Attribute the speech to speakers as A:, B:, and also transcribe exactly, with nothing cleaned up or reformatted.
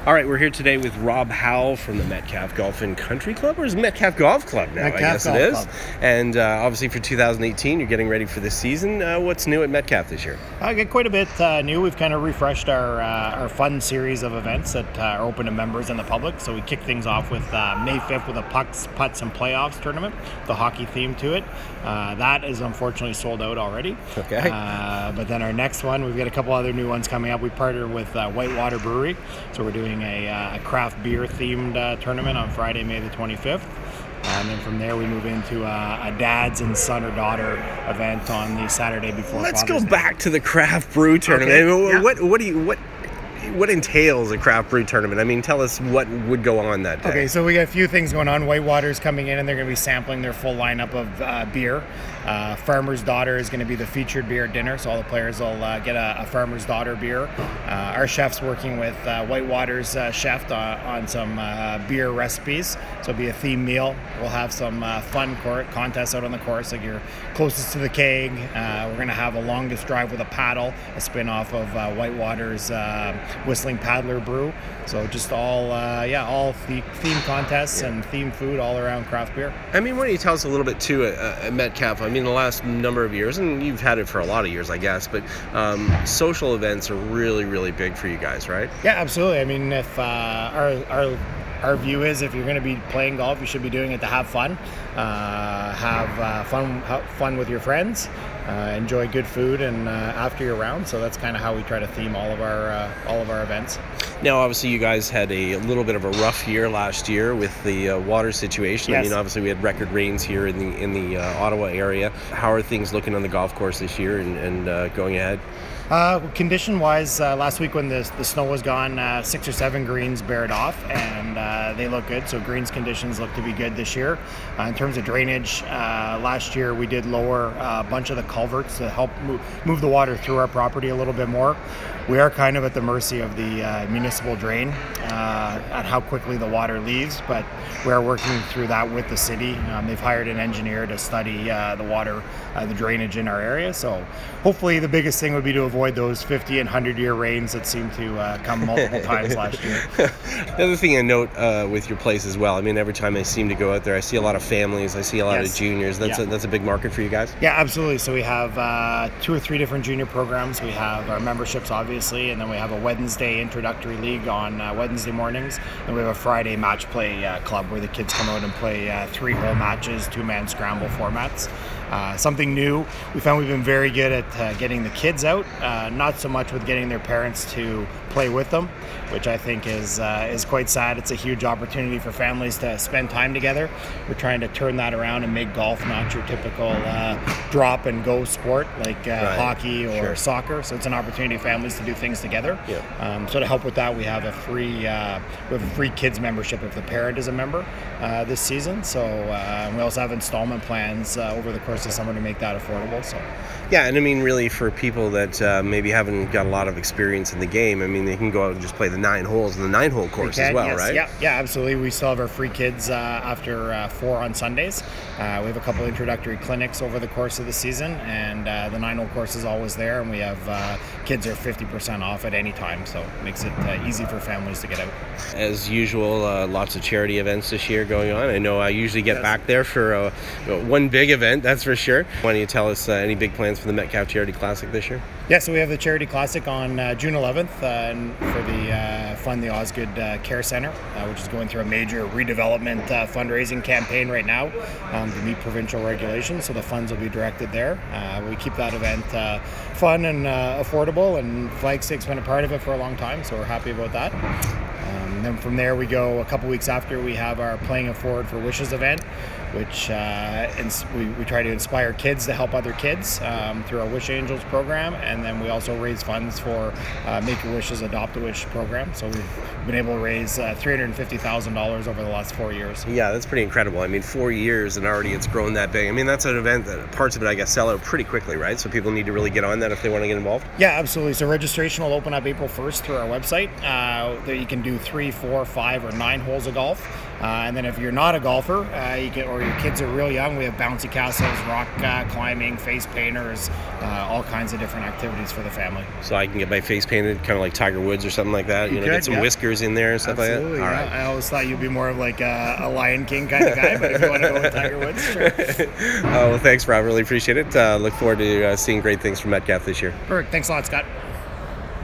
A: All right, we're here today with Rob Howell from the Metcalfe Golf and Country Club, or is it Metcalfe Golf Club now?
B: Metcalfe
A: I guess
B: Golf
A: it is.
B: Club.
A: And uh, obviously for two thousand eighteen, you're getting ready for this season. Uh, what's new at Metcalfe this year?
B: I get quite a bit uh, new. We've kind of refreshed our uh, our fun series of events that uh, are open to members and the public. So we kick things off with uh, May fifth with a pucks, putts, and playoffs tournament, the hockey theme to it. Uh, that is unfortunately sold out already.
A: Okay.
B: Uh, but then our next one, we've got a couple other new ones coming up. We partnered with uh, Whitewater Brewery, so we're doing a, uh, a craft beer themed uh, tournament on Friday, May the twenty-fifth. And then from there, we move into uh, a dad's and son or daughter event on the Saturday before.
A: Let's
B: Father's
A: go
B: Day.
A: back to the craft brew tournament.
B: Okay,
A: I mean,
B: yeah.
A: What what do you what what entails a craft brew tournament? I mean, tell us what would go on that day.
B: Okay, so we got a few things going on. Whitewater's coming in, and they're going to be sampling their full lineup of uh, beer. Uh, Farmer's Daughter is going to be the featured beer at dinner, so all the players will uh, get a, a Farmer's Daughter beer. Uh, our chef's working with uh, Whitewater's uh, chef on, on some uh, beer recipes, so it'll be a theme meal. We'll have some uh, fun cor- contests out on the course, like your closest to the keg. Uh, we're going to have a longest drive with a paddle, a spin-off of uh, Whitewater's uh, Whistling Paddler brew. So just all, uh, yeah, all the- theme contests
A: Yeah.
B: and theme food all around craft beer.
A: I mean, why don't you tell us a little bit too at, at Metcalfe? I mean, the last number of years, and you've had it for a lot of years, I guess, but um, social events are really, really big for you guys, right?
B: Yeah, absolutely. I mean, if uh, our our our view is if you're going to be playing golf, you should be doing it to have fun, uh, have uh, fun, have fun with your friends, uh, enjoy good food, and uh, after your round. So that's kind of how we try to theme all of our uh, all of our events.
A: Now, obviously, you guys had a little bit of a rough year last year with the uh, water situation. I
B: Yes.
A: mean, obviously, we had record rains here in the in the uh, Ottawa area. How are things looking on the golf course this year and, and uh, going ahead?
B: Uh, condition-wise, uh, last week when the the snow was gone, uh, six or seven greens bared off, and uh, they look good. So greens conditions look to be good this year. Uh, in terms of drainage, uh, last year we did lower uh, a bunch of the culverts to help move, move the water through our property a little bit more. We are kind of at the mercy of the uh, municipal drain uh, at how quickly the water leaves, but we are working through that with the city. Um, they've hired an engineer to study uh, the water, uh, the drainage in our area. So hopefully the biggest thing would be to avoid those fifty and one hundred year rains that seem to uh, come multiple times last year.
A: The other thing I note uh, with your place as well, I mean, every time I seem to go out there, I see a lot of families, I see a lot
B: Yes.
A: of juniors. That's,
B: Yeah.
A: a, that's a big market for you guys?
B: Yeah, absolutely. So we have uh, two or three different junior programs. We have our memberships, obviously, and then we have a Wednesday introductory league on uh, Wednesday mornings, and we have a Friday match play uh, club where the kids come out and play uh, three-hole matches, two-man scramble formats. Uh, something new. We found we've been very good at uh, getting the kids out, uh, not so much with getting their parents to play with them, which I think is uh, is quite sad. It's a huge opportunity for families to spend time together. We're trying to turn that around and make golf not your typical uh, drop and go sport like uh,
A: Right.
B: hockey or
A: Sure.
B: soccer. So it's an opportunity for families to do things together.
A: Yeah.
B: Um, so to help with that, we have a free uh, we have a free kids membership if the parent is a member uh, this season. So uh, we also have installment plans uh, over the course of summer to make that affordable. So.
A: Yeah, and I mean, really, for people that uh, maybe haven't got a lot of experience in the game, I mean, they can go out and just play the nine holes in the nine-hole course
B: We can,
A: as well,
B: yes.
A: right?
B: Yeah, yeah, absolutely. We still have our free kids uh, after uh, four on Sundays. Uh, we have a couple introductory clinics over the course of the season, and uh, the nine-hole course is always there, and we have uh, kids are fifty percent off at any time, so it makes it uh, easy for families to get out.
A: As usual, uh, lots of charity events this year going on. I know I usually get
B: Yes.
A: back there for uh, one big event, that's for sure. Why don't you tell us uh, any big plans for the Metcalfe Charity Classic this year?
B: Yeah, so we have the Charity Classic on uh, June eleventh uh, and for the uh, Fund the Osgood uh, Care Centre, uh, which is going through a major redevelopment uh, fundraising campaign right now um, to meet provincial regulations, so the funds will be directed there. Uh, we keep that event uh, fun and uh, affordable, and Flagstick's been a part of it for a long time, so we're happy about that. Um, and then from there we go a couple weeks after, we have our Playing It Forward for Wishes event, which uh, ins- we, we try to inspire kids to help other kids um, through our Wish Angels program, and then we also raise funds for uh, Make-A-Wish's Adopt-A-Wish program. So we've been able to raise uh, three hundred fifty thousand dollars over the last four years.
A: Yeah, that's pretty incredible. I mean, four years and already it's grown that big. I mean, that's an event that parts of it, I guess, sell out pretty quickly, right? So people need to really get on that if they want to get involved.
B: Yeah, absolutely. So registration will open up April first through our website. Uh, there you can do three three, four, five, or nine holes of golf. Uh, and then if you're not a golfer, uh, you get, or your kids are real young, we have bouncy castles, rock uh, climbing, face painters, uh, all kinds of different activities for the family.
A: So I can get my face painted, kind of like Tiger Woods or something like that. You,
B: You
A: know,
B: could,
A: get some
B: yeah.
A: whiskers in there and stuff
B: Absolutely,
A: like that.
B: yeah.
A: All right.
B: I always thought you'd be more of like a, a Lion King kind of guy, but if you want to go with Tiger Woods, sure.
A: uh, well, thanks, Rob. Really appreciate it. Uh, look forward to uh, seeing great things from Metcalf this year.
B: Perfect. Thanks a lot, Scott.